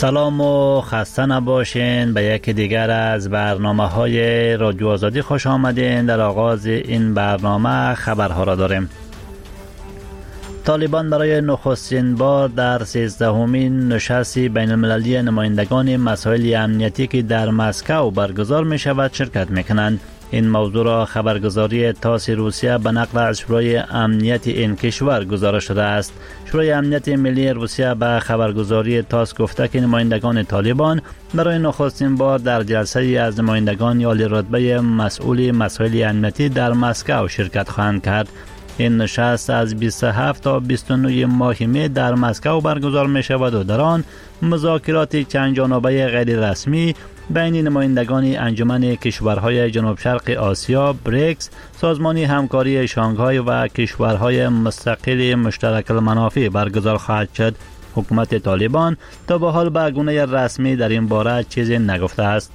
سلام و خسته نباشین. به یکی دیگر از برنامه‌های رادیو آزادی خوش آمدین. در آغاز این برنامه خبرها را داریم. طالبان برای نخستین بار در 13مین نشست بین المللی نمایندگان مسائل امنیتی که در مسکو برگزار می شود شرکت می کنند. این موضوع را خبرگزاری تاس روسیه به نقل از شورای امنیت این کشور گزارش داده است. شورای امنیت ملی روسیه به خبرگزاری تاس گفته که نمایندگان طالبان برای نخستین بار در جلسه از نمایندگان عالی رتبه مسئول مسائل امنیتی در مسکو شرکت خواهند کرد. این نشست از 27 تا 29 ماه می در مسکو برگزار می شود و در آن مذاکرات چند جانبه غیر رسمی بین نمایندگان انجمن کشورهای جنوب شرق آسیا بریکس، سازمان همکاری شانگهای و کشورهای مستقل مشترک المنافع برگزار خواهد شد. حکومت طالبان تا به حال به گونه رسمی در این باره چیزی نگفته است.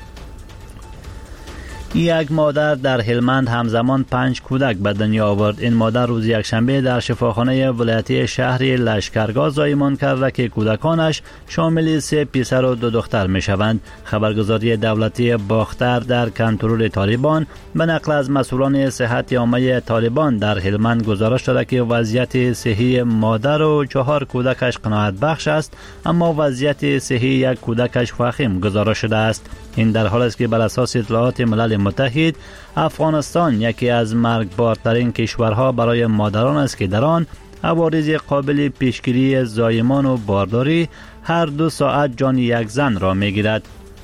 یک مادر در هلمند همزمان 5 کودک به دنیا آورد. این مادر روز یکشنبه در شفاخانه ولایتی شهر لشکرگاه زایمان کرد که کودکانش شامل 3 پسر و 2 دختر می شوند. خبرگزاری دولتی باختر در کنترل طالبان به نقل از مسئولان صحت عامه طالبان در هلمند گزارش داده که وضعیت صحی مادر و 4 کودکش قناعت بخش است، اما وضعیت صحی یک کودکش وخیم گزارش شده است. این در حالی است که بر اساس اطلاعات ملل متحد افغانستان یکی از مرگبارترین کشورها برای مادران است که در آن عوارض قابل پیشگیری زایمان و بارداری هر 2 ساعت جان یک زن را میگیرد.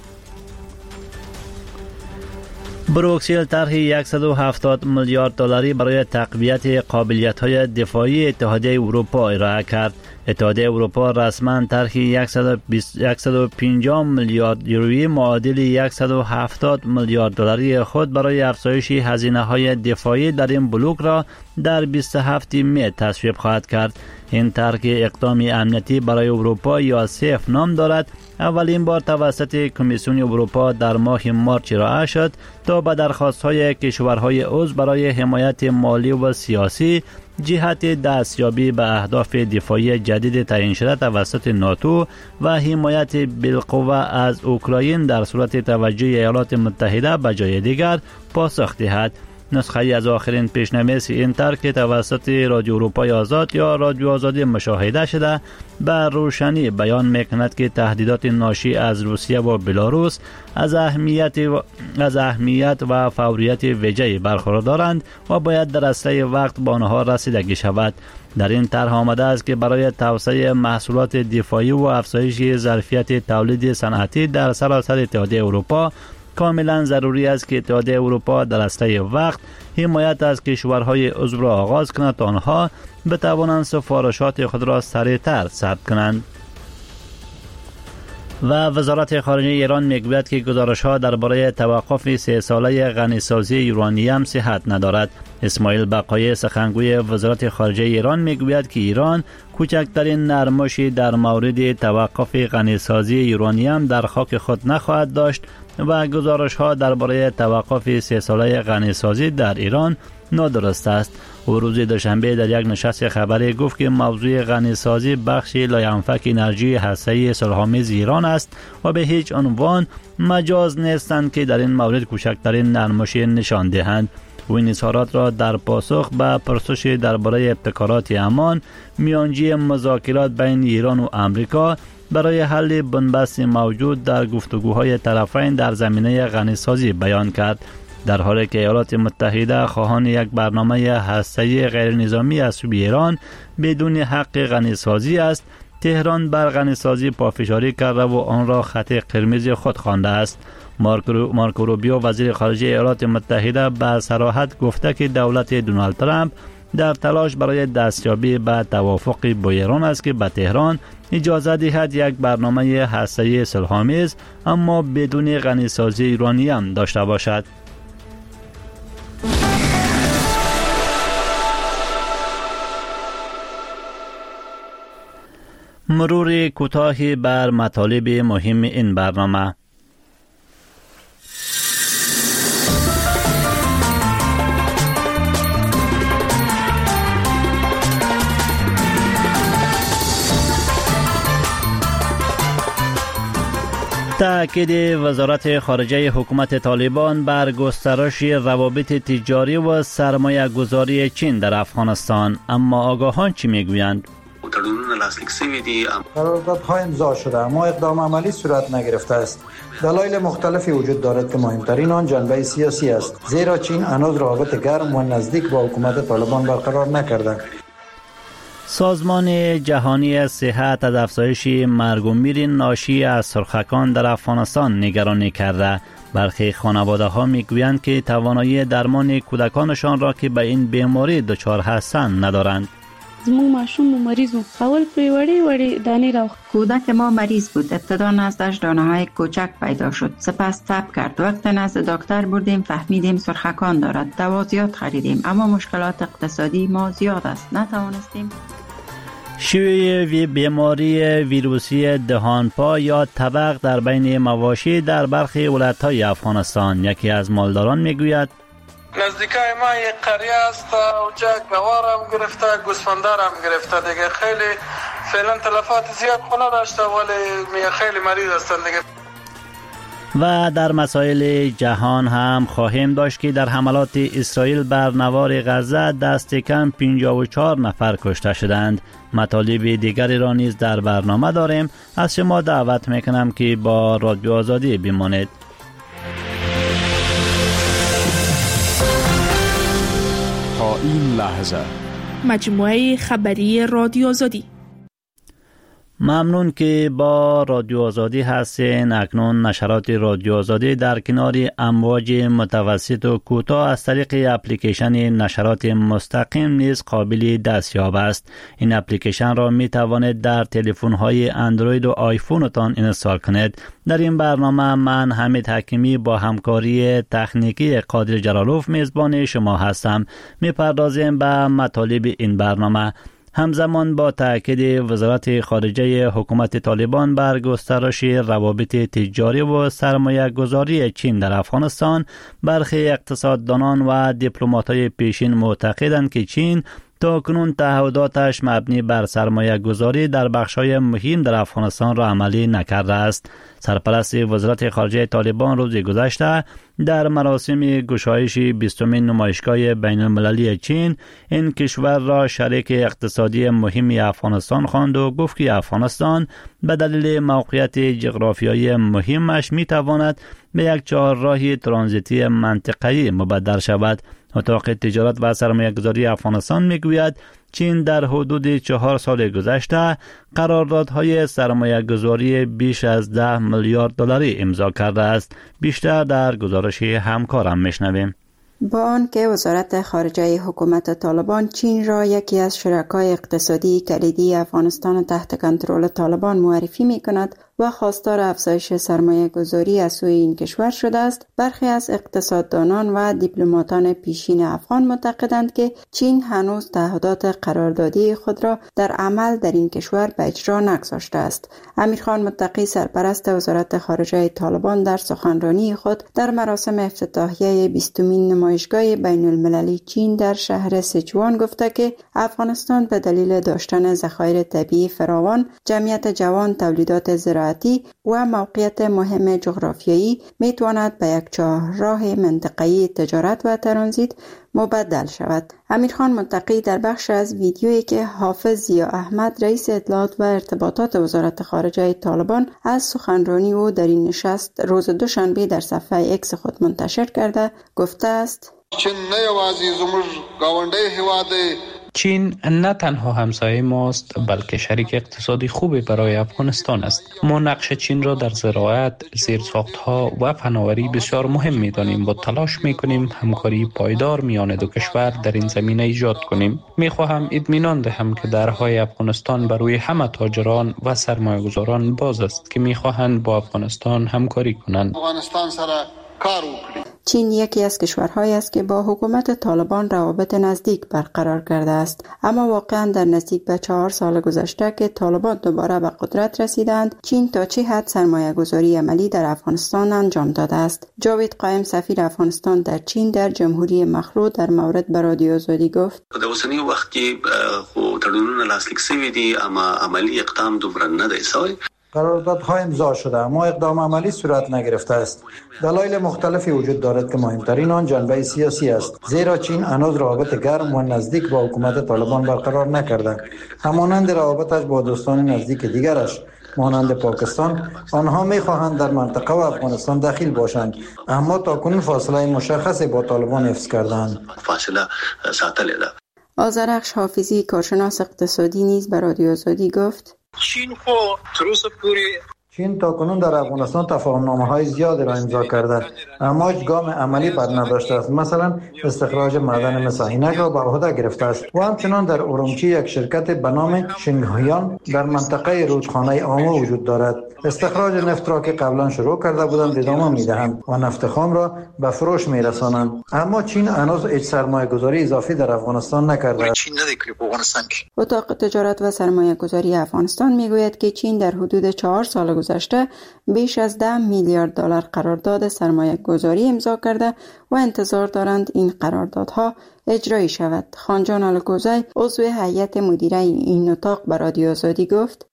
بروکسل طرح 170 میلیارد دلاری برای تقویت قابلیت‌های دفاعی اتحادیه اروپا ارائه کرد. اتحادیه اروپا رسما طرح 150 میلیارد یورویی معادل 170 میلیارد دلاری خود برای افزایش هزینه‌های دفاعی در این بلوک را در 27 می تصویب خواهد کرد. این طرح اقدام امنیتی برای اروپا یا سیف نام دارد. اولین بار توسط کمیسیون اروپا در ماه مارچ ارائه شد تا به درخواست‌های کشورهای عضو برای حمایت مالی و سیاسی جهت دستیابی به اهداف دفاعی جدید تعیین شده توسط ناتو و حمایت بالقوه از اوکراین در صورت توجه ایالات متحده به جای دیگر پاسخ دهد. نسخه از آخرین پیشنویس این طرح که توسط رادیو اروپای آزاد یا رادیو آزادی مشاهده شده به روشنی بیان میکند که تهدیدات ناشی از روسیه و بلاروس از اهمیت و فوریت ویژه‌ای برخوردارند و باید در اسرع وقت به آنها رسیدگی شود. در این طرح آمده است که برای توسعه محصولات دفاعی و افزایش ظرفیت تولید صنعتی در سراسر اتحادیه اروپا کاملا ضروری است که اتحادیه اروپا در اسرع وقت حمایت از کشورهای عضو را آغاز کند تا آنها بتوانند سفارشات خود را سریعتر ثبت کنند. و وزارت خارجه ایران میگوید که گزارش‌ها درباره توقف 3 ساله غنیسازی یورانیم صحت ندارد. اسماعیل بقایی سخنگوی وزارت خارجه ایران میگوید که ایران کوچکترین نرمشی در مورد توقف غنیسازی یورانیم در خاک خود نخواهد داشت و گزارش‌ها درباره توقف 3 ساله غنیسازی در ایران نادرست است. او روز دوشنبه در یک نشست خبری گفت که موضوع غنیسازی بخشی لاینفک انرژی هسته‌ای صلح‌آمیز ایران است و به هیچ عنوان مجاز نیستند که در این مورد کوچکترین نرمشی نشان دهند. او این اظهارات را در پاسخ به پرسش درباره ابتکارات امان میانجی مذاکرات بین ایران و آمریکا برای حل بنبست موجود در گفتگوهای طرفین در زمینه غنیسازی بیان کرد. در حالی که ایالات متحده خواهان یک برنامه هسته‌ای غیر نظامی از سوی ایران بدون حق غنیسازی است، تهران بر غنیسازی پافشاری کرده و آن را خط قرمز خود خوانده است. مارکو روبیو وزیر خارجه ایالات متحده به صراحت گفته که دولت دونالد ترامپ در تلاش برای دستیابی به توافق با ایران است که به تهران اجازه دهد یک برنامه هسته‌ای صلح‌آمیز اما بدون غنیسازی یورانیم داشته باشد. مرور کوتاهی بر مطالب مهم این برنامه. تأکید وزارت خارجه حکومت طالبان بر گسترش روابط تجاری و سرمایه گذاری چین در افغانستان. اما آگاهان چی میگویند؟ قراردادها امضا شده اما اقدام عملی صورت نگرفته است. دلایل مختلفی وجود دارد که مهمترین آن جنبه سیاسی است، زیرا چین هنوز روابط گرم و نزدیک با حکومت طالبان برقرار نکرده. سازمان جهانی صحت از افزایش مرگ و میر ناشی از سرخکان در افغانستان نگرانی کرده. برخی خانواده ها میگویند که توانایی درمان کودکانشان را که به این بیماری دچار هستند ندارند. زمون ماشوم مریض و اول پری وړي دانه را کودک ما مریض بود. ابتدا نزدش دانه های کوچک پیدا شد، سپس تب کرد. وقت نزد دکتر بردیم، فهمیدیم سرخکان دارد. دوا زیاد خریدیم اما مشکلات اقتصادی ما زیاد است، نتوانستیم. شیوع بیماری ویروسی دهانپا یا تبق در بین مواشی در برخی ولایت‌های افغانستان. یکی از مالداران میگوید نزدیکای ما یک قریه است و جک گوارم گرفته، گوسفندارم گرفته دیگه. خیلی فعلا تلفات زیاد خونه داشته ولی خیلی مریض هستند دیگه. و در مسائل جهان هم خواهیم داشت که در حملات اسرائیل بر نوار غزه دست کم 54 نفر کشته شدند. مطالب دیگری را نیز در برنامه داریم. از شما دعوت میکنم که با رادیو آزادی بمانید. تا این لحظه مجموعه خبری رادیو آزادی. ممنون که با رادیو آزادی هستین. اکنون نشرات رادیو آزادی در کنار امواج متوسط و کوتاه از طریق اپلیکیشن نشرات مستقیم نیز قابل دستیاب است. این اپلیکیشن را می توانید در تلفن های اندروید و آیفونتان اینستال کنید. در این برنامه من حمید حکیمی با همکاری تکنیکی قادر جلالوف میزبان شما هستم. می پردازیم به مطالب این برنامه. همزمان با تأکید وزارت خارجه حکومت طالبان بر گسترش روابط تجاری و سرمایه گذاری چین در افغانستان، برخی اقتصاددانان و دیپلمات‌های پیشین معتقدند که چین تاکنون تعهداتش مبنی بر سرمایه گذاری در بخش‌های مهم در افغانستان را عملی نکرده است. سرپرست وزارت خارجه طالبان روز گذشته در مراسم گشایش 20مین نمایشگاه بین المللی چین این کشور را شریک اقتصادی مهم افغانستان خواند و گفت که افغانستان به دلیل موقعیت جغرافیایی مهمش میتواند به یک چهارراه ترانزیتی منطقه‌ای مبدل شود. اتاق تجارت و سرمایه‌گذاری افغانستان میگوید چین در حدود 4 سال گذشته قراردادهای سرمایه‌گذاری بیش از 10 میلیارد دلاری امضا کرده است. بیشتر در گزارش همکارم میشنویم. با آنکه وزارت خارجه حکومت طالبان چین را یکی از شرکای اقتصادی کلیدی افغانستان تحت کنترل طالبان معرفی می کند و خواستار افزایش سرمایه گذاری از سوی این کشور شده است، برخی از اقتصاددانان و دیپلماتان پیشین افغان معتقدند که چین هنوز تعهدات قراردادی خود را در عمل در این کشور به اجرا نگذاشته است. امیرخان متقی سرپرست وزارت خارجه طالبان در سخنرانی خود در مراسم افتتاحیه 20مین نمایشگاه بین المللی چین در شهر سیچوان گفته که افغانستان به دلیل داشتن ذخایر طبیعی فراوان، جمعیت جوان، تولیدات زراعتی و موقعیت مهم جغرافیایی میتواند به یک چهارراه منطقه‌ای تجارت و ترانزیت مبدل شود. امیرخان متقی در بخش از ویدیویی که حافظ ضیا احمد رئیس اطلاعات و ارتباطات وزارت خارجه طالبان از سخنرانی او در این نشست روز دوشنبه در صفحه اکس خود منتشر کرده گفته است: چین نه تنها همسایه ماست بلکه شریک اقتصادی خوبی برای افغانستان است. ما نقش چین را در زراعت، زیرساختها و فناوری بسیار مهم می‌دانیم و تلاش می‌کنیم همکاری پایدار میان دو کشور در این زمینه ایجاد کنیم. می‌خواهم اطمینان دهم که درهای افغانستان برای همه تاجران و سرمایه‌گذاران باز است که می‌خواهند با افغانستان همکاری کنند. چین یکی از کشورهایی است که با حکومت طالبان روابط نزدیک برقرار کرده است، اما واقعا در نزدیک به 4 سال گذشته که طالبان دوباره به قدرت رسیدند، چین تا چه حد سرمایه گذاری عملی در افغانستان انجام داده است. جاوید قائم سفیر افغانستان در چین در جمهوری مخلوع در مورد به رادیو آزادی گفت: د اوسنی وخت کې خو تړونونه لاسلیک شوي دي اما عملی اقدام دومره نه دی شوی. قراردادها امضا شده اما اقدام عملی صورت نگرفته است. دلایل مختلفی وجود دارد که مهمترین آن جنبه سیاسی است، زیرا چین هنوز روابط گرم و نزدیک با حکومت طالبان برقرار نکرده. همانند روابطش با دوستان نزدیک دیگرش مانند پاکستان، آنها می‌خواهند در منطقه و افغانستان دخیل باشند، اما تاکنون فاصله مشخصی با طالبان حفظ کردند. فاصله ساتلې ده. آذرخش حافظی کارشناس اقتصادی نیز به رادیو آزادی گفت: چین تاکنون در افغانستان تفاهم‌نامه‌های زیادی را امضا کرده اما هیچ گام عملی بر نداشته است. مثلا استخراج معدن مس عینک را به عهده گرفته است و همچنان در اورمچی یک شرکت به نام شینگهیان در منطقه رودخانه آمو وجود دارد. استخراج نفت را که قبلا شروع کرده بودند ادامه می‌دهند و نفت خام را به فروش می‌رسانند. اما چین هنوز هیچ سرمایه‌گذاری اضافی در افغانستان نکرده است. اتاق تجارت و سرمایه‌گذاری افغانستان می‌گوید که چین در حدود 4 سال گذشته بیش از 10 میلیارد دلار قرارداد سرمایه‌گذاری امضا کرده و انتظار دارند این قراردادها اجرایی شود. خانجان الکوزی عضو هیئت مدیره این اتاق به رادیو آزادی گفت: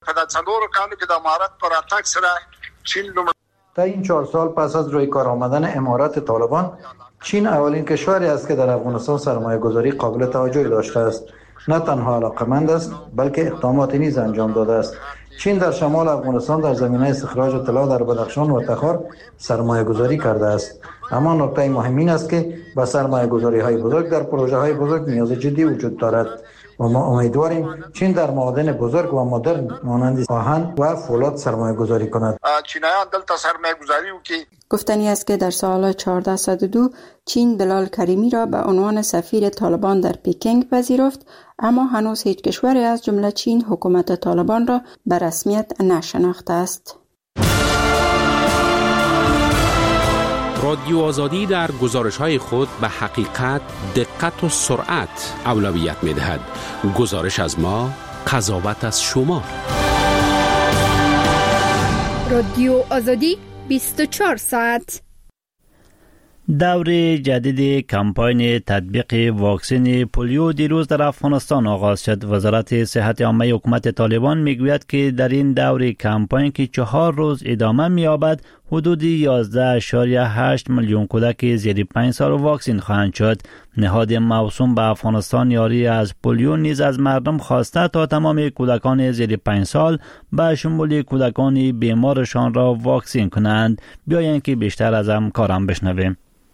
تا این 4 سال پس از روی کار آمدن امارت طالبان، چین اولین کشوری است که در افغانستان سرمایه‌گذاری قابل توجه داشته است. نه تنها علاقمند است بلکه اقداماتی نیز انجام داده است. چین در شمال افغانستان در زمینه استخراج طلا در بدخشان و تخار سرمایه گذاری کرده است. اما نکته مهم این است که با سرمایه گذاری های بزرگ در پروژه های بزرگ نیاز جدی وجود دارد و ما امیدواریم چین در معادن بزرگ و مدرن مانند آهن و فولاد سرمایه گذاری کند. چینایان دلته سرمایه گذاری وکړي. گفتنی است که در سال 1402 چین بلال کریمی را به عنوان سفیر طالبان در پکینگ پذیرفت، اما هنوز هیچ کشوری از جمله چین حکومت طالبان را به رسمیت نشناخته است. رادیو آزادی در گزارش‌های خود به حقیقت، دقت و سرعت اولویت می‌دهد. گزارش از ما، قضاوت از شما. رادیو آزادی 24 ساعت. دور جدید کمپاین تطبیق واکسن پولیو دیروز در افغانستان آغاز شد. وزارت صحت عامه حکومت طالبان میگوید که در این دور کمپاین که 4 روز ادامه می‌یابد، حدود 11.8 میلیون کودک زیر 5 سال واکسن خواهند شد. نهاد موسوم به افغانستان یاری از پولیو نیز از مردم خواسته تا تمام کودکان زیر 5 سال به شمول کودکان بیمارشان را واکسن کنند. بیایید که بیشتر از همکاران بشنویم.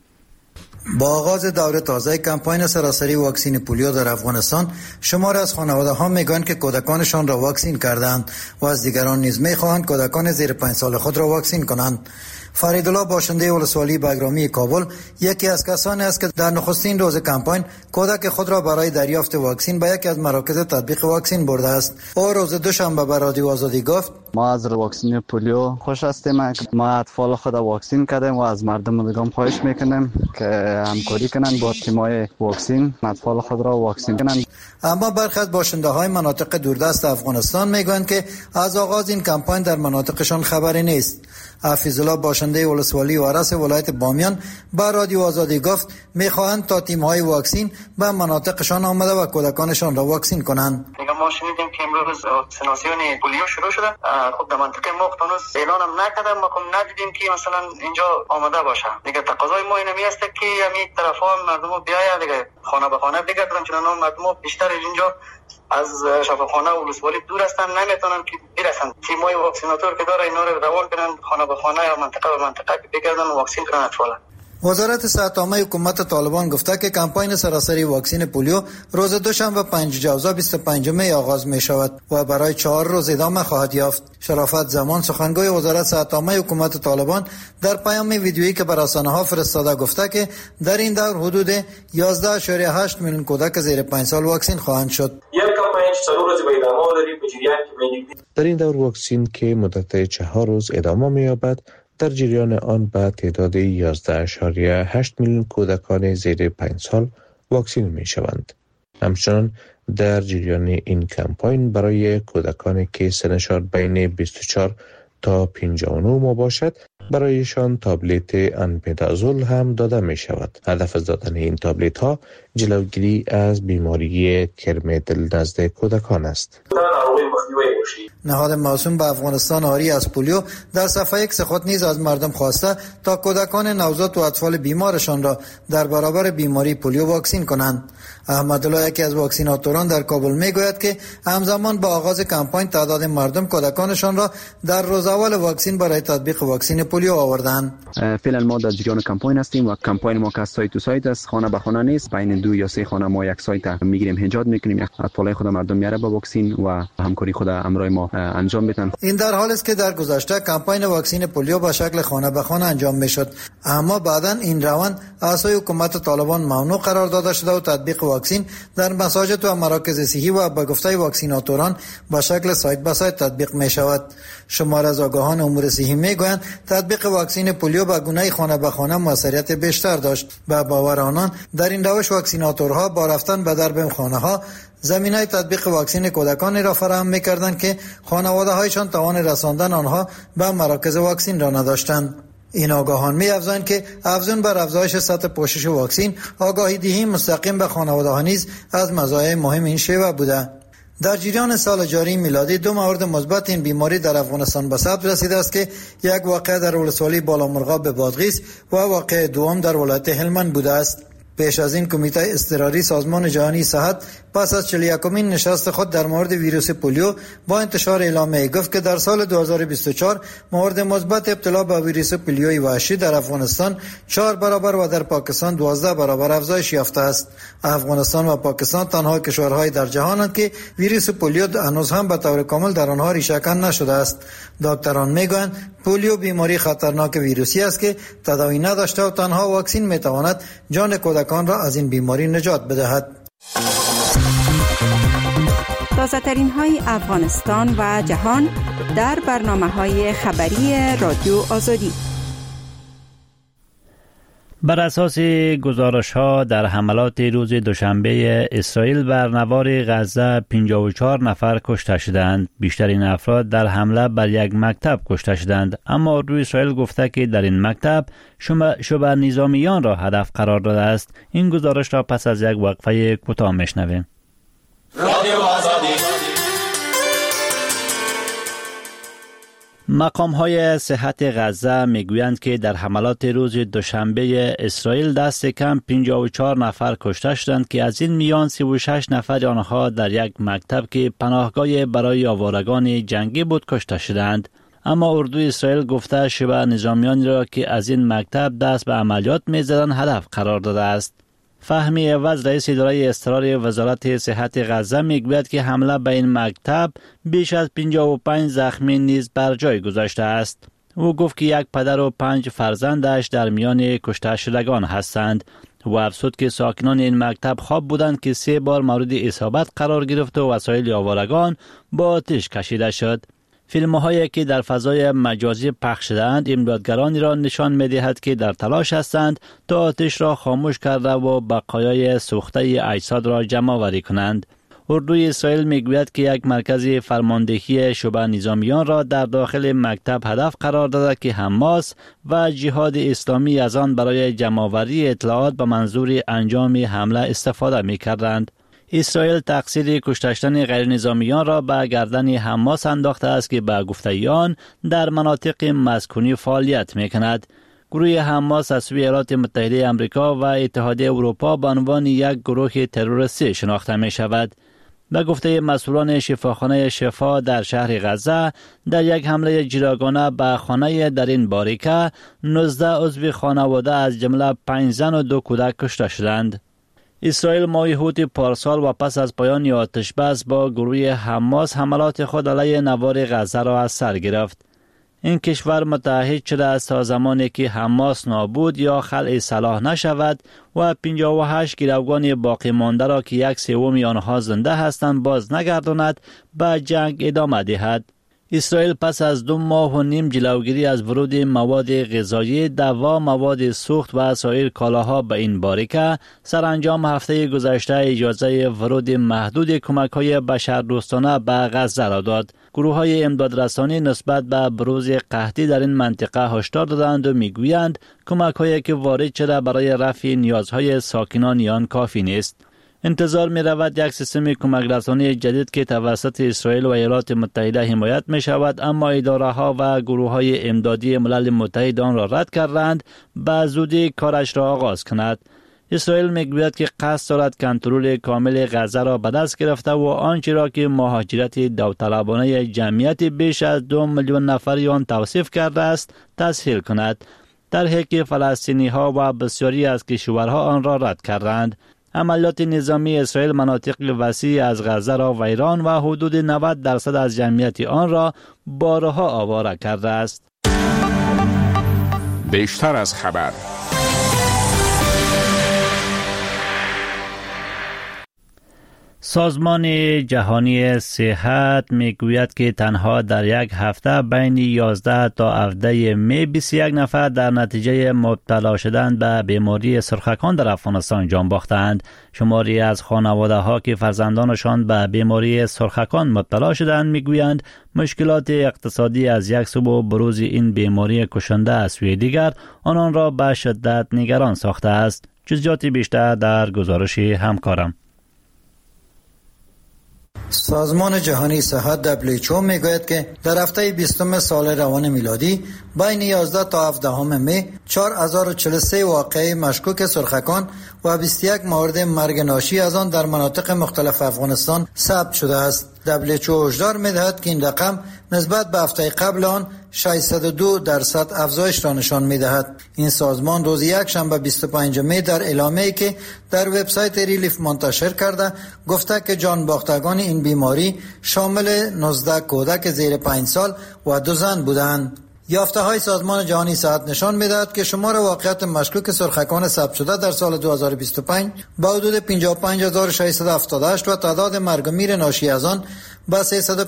با آغاز دور تازه کمپاین سراسری واکسن پولیو در افغانستان، شمار از خانواده‌ها میگویند که کودکانشان را واکسن کردند و از دیگران نیز میخواهند کودکان زیر 5 سال خود را واکسن کنند. فریدالله باشنده ولسوالی بگرامی کابل یکی از کسانی است که در نخستین روز کمپاین کودک خود را برای دریافت واکسن به یکی از مراکز تطبیق واکسن برده است. او روز دوشنبه به رادیو آزادی گفت: ما از واکسن پولیو خوش هستیم. ما اطفال خود واکسن کردیم و از مردم دیگه خواهش میکنیم که همکاری کنند با تیم‌های واکسن، اطفال خود را واکسن کنند. اما برخی از باشنده‌های مناطق دوردست افغانستان میگویند که از آغاز این کمپاین در مناطقشان خبری نیست. حفیظالله باشنده ولسوالی وارث ولایت بامیان با رادیو آزادی گفت میخواهند تا تیم‌های واکسن به مناطقشان آمده و کودکانشان را واکسن کنند. ما شنیدیم که امروز واکسیناسیون پولیو شروع شده. خب در منطقه ما هنوز اعلان هم نکرده، ما هم ندیدیم که مثلا اینجا آماده باشه. دیگه تقاضای ما اینمی است که همین طرفا مردم بیاید دیگه خانه به خانه دیگه چون مردم بیشتر اینجا از شفاخانه و ولسوالی دور هستن، نمیتونن که برسن. تیمای واکسیناتور که داره اینا رو روان کنن خانه به خانه یا منطقه به منطقه که بگردن و واکسین کنن اطفال. وزارت صحت عامه حکومت طالبان گفته که کمپاین سراسری واکسن پولیو روز دوشنبه 5 جوزا 25 می آغاز می شود و برای 4 روز ادامه خواهد یافت. شرافت زمان سخنگوی وزارت صحت عامه حکومت طالبان در پیام ویدیویی که بر رسانه‌ها فرستاده گفته که در این دور حدود 11.8 میلیون کودک زیر 5 سال واکسن خواهند شد. در این دور واکسن که مدت 4 روز ادامه می یابد، در جریان آن به تعداد 11.8 میلیون کودکان زیر 5 سال واکسن می شوند. همچنان در جریان این کمپاین برای کودکانی که سنشان بین 24 تا 59 ماه باشد، برایشان تابلت انپیدازول هم داده می شود. هدف از دادن این تابلت ها جلوگیری از بیماری کرم دل نزد کودکان است. باشیم. نهاد موسوم به افغانستان آری از پولیو در صفحه ایکس خود نیز از مردم خواسته تا کودکان نوزاد و اطفال بیمارشان را در برابر بیماری پولیو واکسین کنند. احمدالله یکی از واکسیناتوران در کابل میگوید که همزمان با آغاز کمپاین تعداد مردم کودکانشان را در روز اول واکسین برای تطبیق واکسین پولیو آوردند. فعلا ما در جریان کمپاین هستیم و کمپاین ما که سایت تو سایت است، خانه به خانه نیست. بین 2 یا 3 خانه ما یک سایت میگیریم، هنجات میکنیم، اطفال خود مردم میاره به واکسین و همکاری خود همراه ما انجام میدن. این در حالی است که در گذشته کمپاین واکسین پولیو به شکل خانه به خانه انجام میشد، اما بعدا این روند از سوی حکومت طالبان ممنوع قرار داده شده و تطبیق واکسین در مساجد و مراکز صحی و به گفته واکسیناتوران به شکل سایت به سایت تطبیق می شود. شمار از آگاهان امور صحی می گویند تطبیق واکسین پولیو به گونه خانه به خانه موثریت بیشتر داشت. به باور آنان در این روش واکسیناتورها با رفتن به درب خانه ها زمینه تطبیق واکسین کودکانی را فراهم می‌کردند که خانواده‌هایشان توان رساندن آنها به مراکز واکسین را نداشتند. این آگاهان می‌افزایند که افزون بر افزایش سطح پوشش واکسین، آگاهی دهی مستقیم به خانواده‌ها نیز از مزایای مهم این شیوه بوده. در جریان سال جاری میلادی 2 مورد مثبت این بیماری در افغانستان به ثبت رسیده است که یک واقعه در ولسوالی بالامرغاب به بادغیس و واقعه دوم در ولایت هلمند بوده است. پیش از این کمیته اضطراری سازمان جهانی صحت پس از 41مین نشست خود در مورد ویروس پولیو با انتشار اعلامیه گفت که در سال 2024 مورد مثبت ابتلا به ویروس پولیوی وحشی در افغانستان 4 برابر و در پاکستان 12 برابر افزایش یافته است. افغانستان و پاکستان تنها کشورهای در جهانند که ویروس پولیو هنوز هم به طور کامل در آنها ریشه‌کن نشده است. دکتران میگویند پولیو بیماری خطرناک ویروسی است که تداوی نداشته و تنها واکسین میتواند جان کودکان را از این بیماری نجات بدهد. تازه ترین های افغانستان و جهان در برنامه های خبری رادیو آزادی. بر اساس گزارش‌ها در حملات روز دوشنبه اسرائیل بر نوار غزه 54 نفر کشته شدند. بیشترین افراد در حمله بر یک مکتب کشته شدند، اما اردوی اسرائیل گفته که در این مکتب شبه نظامیان را هدف قرار داده است. این گزارش را پس از یک وقفه کوتاه میشنویم. رادیو آزادی. مقام‌های صحت غزه میگویند که در حملات روز دوشنبه اسرائیل دست کم 54 نفر کشته شدند که از این میان 36 نفر آنها در یک مکتب که پناهگاه برای آوارگان جنگی بود کشته شدند. اما اردوی اسرائیل گفته شبه نظامیانی را که از این مکتب دست به عملیات می‌زدند هدف قرار داده است. فهمی عوض رئیس اداره اضطراری وزارت صحت غزه میگوید که حمله به این مکتب بیش از 55 زخمی نیز بر جای گذاشته است. او گفت که یک پدر و 5 فرزندش در میان کشته شدگان هستند و افزود که ساکنان این مکتب خواب بودند که 3 بار مورد اصابت قرار گرفت و وسایل آوارگان با آتش کشیده شد. فیلم‌هایی که در فضای مجازی پخش شدند امدادگرانی را نشان می‌دهد که در تلاش هستند تا آتش را خاموش کرده و بقایای سوخته اجساد را جمع‌آوری کنند. اردوی اسرائیل میگوید که یک مرکز فرماندهی شبه نظامیان را در داخل مکتب هدف قرار داده که حماس و جهاد اسلامی از آن برای جمع‌آوری اطلاعات به منظور انجام حمله استفاده می‌کردند. اسرائیل تقصیر کشته شدن غیر نظامیان را به گردن حماس انداخته است که به گفته آن در مناطق مسکونی فعالیت می‌کند. گروه حماس از سوی ایالات متحده آمریکا و اتحادیه اروپا به عنوان یک گروه تروریستی شناخته می‌شود. به گفته مسئولان شفاخانه شفا در شهر غزه، در یک حمله جیره‌گانه به خانه در این باریکه 19 عضو خانواده از جمله 5 زن و 2 کودک کشته شدند. اسرائیل ماه حوت پارسال و پس از پایان آتش بس با گروه حماس حملات خود علیه نوار غزه را از سر گرفت. این کشور متحد شده است تا زمانی که حماس نابود یا خلع سلاح نشود و 58 گروگان باقی مانده را که 1/3 آنها زنده هستند باز نگرداند به جنگ ادامه دهد. اسرائیل پس از 2.5 ماه جلوگیری از ورود مواد غذایی، دوا، مواد سوخت و سایر کالاها به این باریکه، سرانجام هفته گذشته اجازه ورود محدود کمک‌های بشردوستانه به غزه را داد. گروه‌های امدادرسانی نسبت به بروز قحطی در این منطقه هشدار دادند و میگویند کمک‌هایی که وارد شده برای رفع نیازهای ساکنان آن کافی نیست. انتظار می رود یک سیستم کمک رسانی جدید که توسط اسرائیل و ایالات متحده حمایت می شود، اما اداره ها و گروه های امدادی ملل متحد آن را رد کردند به زودی کارش را آغاز کند. اسرائیل می گوید که قصد دارد کنترل کامل غزه را به دست گرفته و آنچه را که مهاجرت داوطلبانه جمعیت بیش از 2 میلیون نفری آن توصیف کرده است تسهیل کند. طرحی که فلسطینی ها و بسیاری از کشورها آن را رد کردند. عملیات نظامی اسرائیل مناطق وسیع از غزه را ویران و حدود 90% از جمعیت آن را بارها آواره کرده است. بیشتر از خبر. سازمان جهانی صحت میگوید که تنها در یک هفته بین 11 تا 17 می 21 نفر در نتیجه مبتلا شدن به بیماری سرخکان در افغانستان جان باختند. شماری از خانواده ها که فرزندانشان به بیماری سرخکان مبتلا شدند میگویند مشکلات اقتصادی از یک سو و بروز این بیماری کشنده از سوی دیگر آنان را به شدت نگران ساخته است. جزئیات بیشتر در گزارش همکارم. سازمان جهانی صحت WHO میگوید که در هفته 20 سال روان میلادی بین 11 تا 17 می 4043 واقعه مشکوک سرخکان و 21 مورد مرگ ناشی از آن در مناطق مختلف افغانستان ثبت شده است. WHO هشدار می‌دهد که این رقم نسبت به هفته قبل آن 602% افزایش را نشان می‌دهد. این سازمان روز یکشنبه 25 می در اعلامیه‌ای که در وبسایت ریلیف منتشر کرده گفته که جان باختگان این بیماری شامل 19 کودک زیر 5 سال و 2 زن بودند. یافته‌های سازمان جهانی صحت نشان می‌دهد که شمار واقعات مشکوک سرخکان ثبت شده در سال 2025 به حدود 55678 و تعداد مرگ و میر ناشی از آن به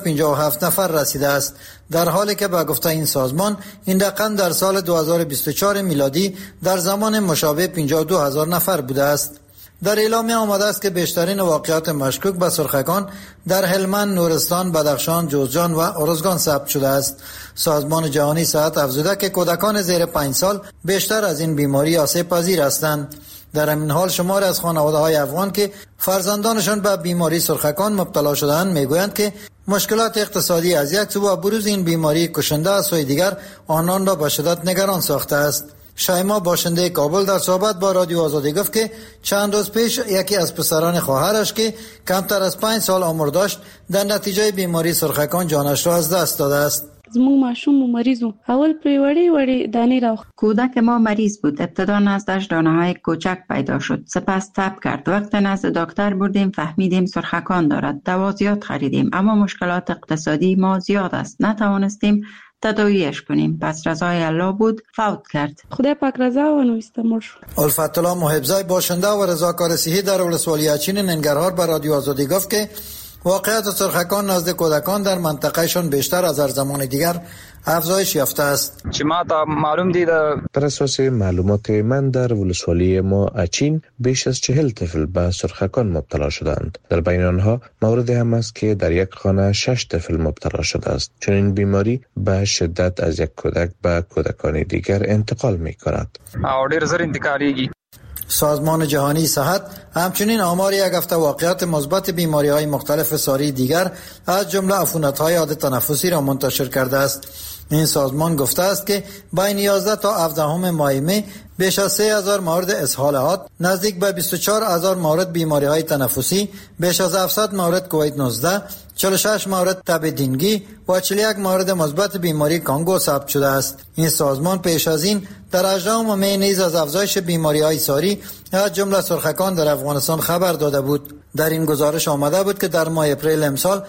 357 نفر رسیده است، در حالی که به گفته این سازمان این رقم در سال 2024 میلادی در زمان مشابه 52000 نفر بوده است. در اعلامیه آمده است که بیشترین واقعات مشکوک به سرخکان در هلمند، نورستان، بدخشان، جوزجان و ارزگان ثبت شده است. سازمان جهانی صحت افزوده که کودکان زیر 5 سال بیشتر از این بیماری آسیب پذیر هستند. در همین حال شمار از خانواده‌های افغان که فرزندانشان به بیماری سرخکان مبتلا شده‌اند میگویند که مشکلات اقتصادی از یک سو و بروز این بیماری کشنده از سوی دیگر آنان را به شدت نگران ساخته است. شایما باشنده کابل در صحبت با رادیو آزادی گفت که چند روز پیش یکی از پسران خواهرش که کمتر از 5 سال عمر داشت در نتیجه بیماری سرخکان جانش را از دست داده است. زمون ماشوم مریض و اول پری وړي دانی را کودک ما مریض بود. ابتدا نزدش دانه‌های کوچک پیدا شد، سپس تب کرد. وقتی نزد دکتر بردیم فهمیدیم سرخکان دارد. دوا زیاد خریدیم اما مشکلات اقتصادی ما زیاد است، نتوانستیم تداویش کنیم. پس رضای الله بود، فوت کرد. خدای پاک رضا و نوسته مر شد. الفت الله محبزای باشنده و رضاکار صحی در ولسوالی اچین ننگرهار بر رادیو آزادی گفت که واقعیت سرخکان نزد کودکان در منطقهشان بیشتر از هر زمان دیگر افزایش یافته است. چې ما ته معلوم دي بر اساس معلومات من در ولسوالی ما اچین بیش از 40 طفل به سرخکان مبتلا شدند. در بین آنها موردی هم است که در یک خانه 6 طفل مبتلا شده است. چون این بیماری به شدت از یک کودک به کودکان دیگر انتقال می کند. او ډیر زر انتقالیږي. سازمان جهانی صحت همچنین آمار یک هفته واقعات مثبت بیماری‌های مختلف ساری دیگر از جمله عفونت‌های عادی تنفسی را منتشر کرده است. این سازمان گفته است که بین 11 تا 17 ماه می بیش از 3000 مورد اسهال حاد، نزدیک به 24000 مورد بیماری‌های تنفسی، بیش از 700 مورد کووید 19، 46 مورد تب دینگی و 41 مورد مثبت بیماری کانگو ثبت شده است. این سازمان پیش از این در 18 می نیز از افزایش بیماری‌های ساری از جمله سرخکان در افغانستان خبر داده بود. در این گزارش آمده بود که در ماه اپریل امسال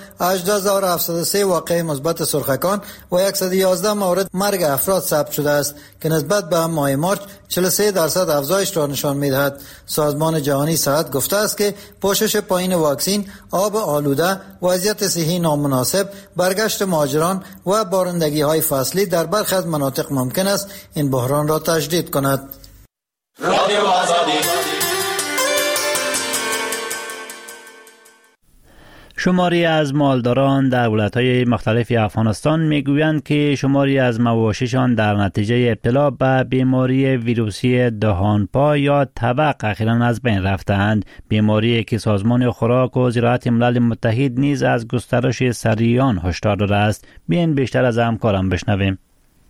18703 واقعه مثبت سرخکان و 111 مورد مرگ افراد ثبت شده است که نسبت به ماه مارچ 43% افزایش را نشان می‌دهد. سازمان جهانی صحت گفته است که پوشش پایین واکسن، آب آلوده، وضعیت صحی نامناسب، برگشت مهاجران و بارندگی‌های فصلی در برخی از مناطق ممکن است این بحران را تشدید کند. رادیو آزادی. شماری از مالداران در ولایت‌های مختلف افغانستان میگویند که شماری از مواشیشان در نتیجه ابتلا به بیماری ویروسی دهانپا یا تبق اخیراً از بین رفتند. بیماری که سازمان خوراک و زراعت ملل متحد نیز از گسترش سریع هشدار داده است. بیاین بیشتر از همکارم بشنویم.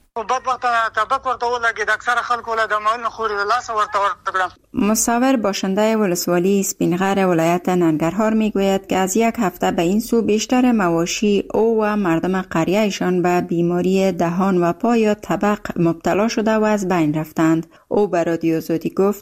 مصور باشنده ولسوالی سپینغر ولایت ننگرهار میگوید که از یک هفته به این سو بیشتر مواشی او و مردم قریهشان به بیماری دهان و پا یا تبق مبتلا شده و از بین رفتند. او به رادیو آزادی گفت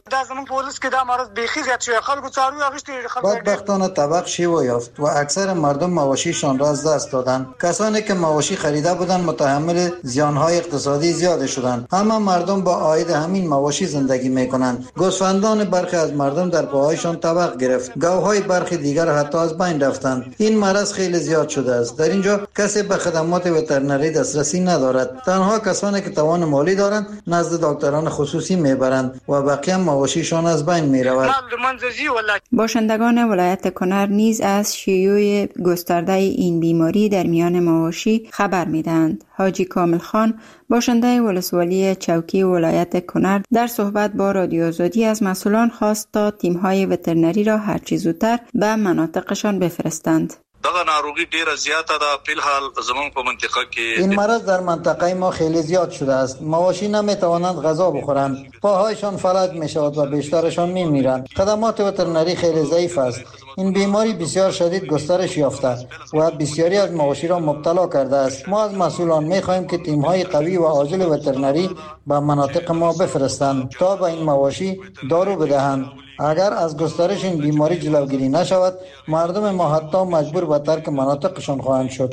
بدبختانه تبق شیوع یافت و اکثر مردم مواشیشان را از دست دادند. کسانی که مواشی خریده بودند متحمل زیانهای اقتصادی زیاد شدند. همه مردم با عاید همین مواشی زندگی میکنند. گوسفندان برخی از مردم در پاهایشان تبق گرفت. گاوهای برخی دیگر حتی از بین رفتند. این مرض خیلی زیاد شده است. در اینجا کسی به خدمات وترنری دسترسی ندارد. تنها کسانی که توان مالی دارند نزد دکتران خصوصی میبرند و بقیه مواشیشان از بین میرود. باشندگان ولایت کنر نیز از شیوع گسترده این بیماری در میان مواشی خبر میدهند. حاجی کامل خان باشنده ولسوالی چوکی ولایت کنر در صحبت با رادیو آزادی از مسئولان خواست تا تیم‌های وترنری را هر چه زودتر به مناطقشان بفرستند. دغه ناروغي ډیره زیاته ده. په الحال زمون په منطقه کې این مرض در منطقه ما خیلی زیاد شده است. مواشی نمیتوانند غذا بخورند. پاهایشان فلج میشود و بیشترشان میمیرند. خدمات وترنری خیلی ضعیف است. این بیماری بسیار شدید گسترش یافته و بسیاری از مواشی را مبتلا کرده است. ما از مسئولان می‌خواهیم که تیم‌های قوی و عاجل وترنری به مناطق ما بفرستند تا به این مواشی دارو بدهند. اگر از گسترش این بیماری جلوگیری نشود، مردم ما حتی مجبور به ترک مناطقشان خواهند شد.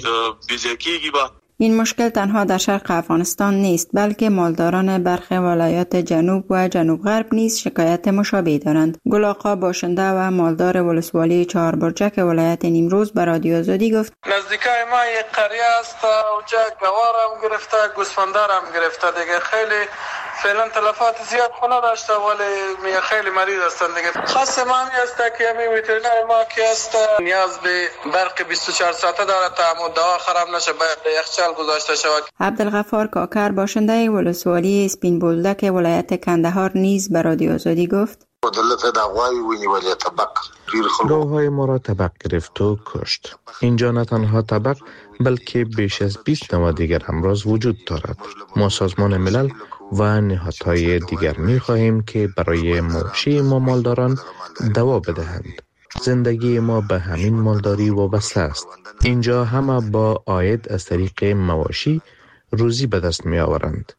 این مشکل تنها در شرق افغانستان نیست، بلکه مالداران برخی ولایات جنوب و جنوب غرب نیز شکایت مشابه دارند. گل آقا باشنده و مالدار ولسوالی چهاربرجک ولایت نیمروز به رادیو آزادی گفت: نزدیکای ما یک قریه است، اونجا گوارم گرفته، گوسفندارم گرفته دیگه. خیلی فعلا تلفات زیاد خونه داشته ولی خیلی مریض هستند دیگه. خاص ما همی است که همی ویترینر ما که است نیاز به برق 24 ساعته داره تا دوا خراب نشه، باید یخچال گذاشته شود. عبدالغفار کاکر باشنده ولسوالی سپین بولدک ولایت کندهار نیز به رادیو آزادی گفت: گاوهای ما را تبق گرفت و کشت. اینجا نه تنها تبق بلکه بیش از 20 نوع دیگر امراض وجود دارد. ما سازمان ملل و نهادهای دیگر می خواهیم که برای مواشی ما مالداران دوا بدهند. زندگی ما به همین مالداری وابسته است. اینجا همه با عاید از طریق مواشی روزی به دست می آورند.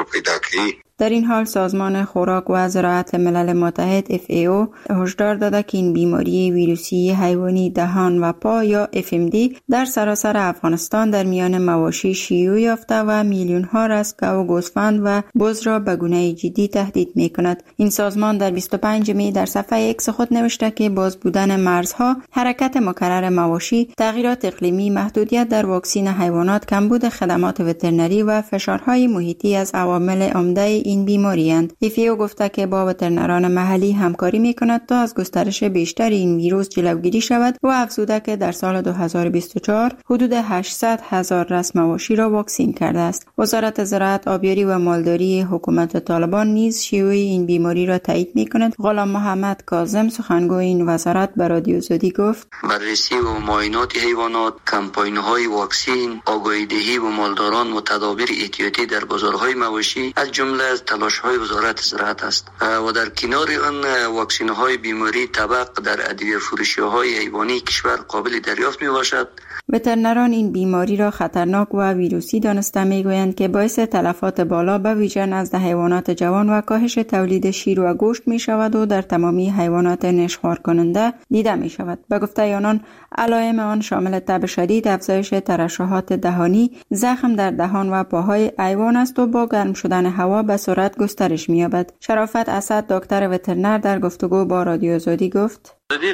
در این حال سازمان خوراک و زراعت ملل متحد FAO هشدار داده که این بیماری ویروسی حیوانی دهان و پا یا FMD در سراسر افغانستان در میان مواشی شیوع یافته و میلیون ها از گاو و گوسفند و بز را به گونه جدی تهدید می کند. این سازمان در 25 می در صفحه ایکس خود نوشته که باز بودن مرزها، حرکت مکرر مواشی، تغییرات اقلیمی، محدودیت در واکسین حیوانات، کمبود خدمات وترنری و فشارهای محیطی از عوامل عمده این بیماری اند. FAO گفته که با وترنران محلی همکاری می کند تا از گسترش بیشتر این ویروس جلوگیری شود و افزوده که در سال 2024 حدود 800,000 رأس مواشی را واکسین کرده است. وزارت زراعت، آبیاری و مالداری حکومت طالبان نیز شیوع این بیماری را تایید می کند. غلام محمد کاظم سخنگوی این وزارت به رادیو آزادی گفت: بررسی و معاینات حیوانات، کمپاین‌های واکسین، آگاهی‌دهی و مالداران و تدابیر احتیاطی در بازارهای مواشی از جمله تلاش‌های وزارت زراعت است و در کنار آن واکسین‌های بیماری تبق در ادویه فروشی‌های حیوانی کشور قابل دریافت می‌باشد. وترنران این بیماری را خطرناک و ویروسی دانسته می‌گویند که باعث تلفات بالا به ویژه نزد حیوانات جوان و کاهش تولید شیر و گوشت می‌شود و در تمامی حیوانات نشخوار کننده دیده می‌شود. به گفته آنان علائم آن شامل تب شدید، افزایش ترشحات دهانی، زخم در دهان و پاهای حیوان است و با گرم شدن هوا به سرعت گسترش می‌یابد. شرافت اسد دکتر وترنر در گفتگو با رادیو آزادی گفت: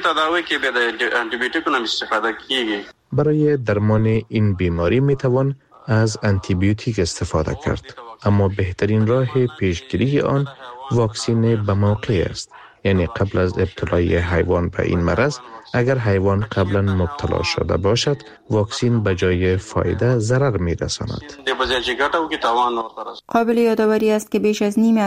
برای درمان این بیماری میتوان از آنتیبیوتیک استفاده کرد، اما بهترین راه پیشگیری آن واکسین به موقع است. یعنی قبل از ابتلای حیوان به این مرض، اگر حیوان قبلا مبتلا شده باشد، واکسین به جای فایده ضرر می‌رساند. قابل یادآوری است که بیش از نیم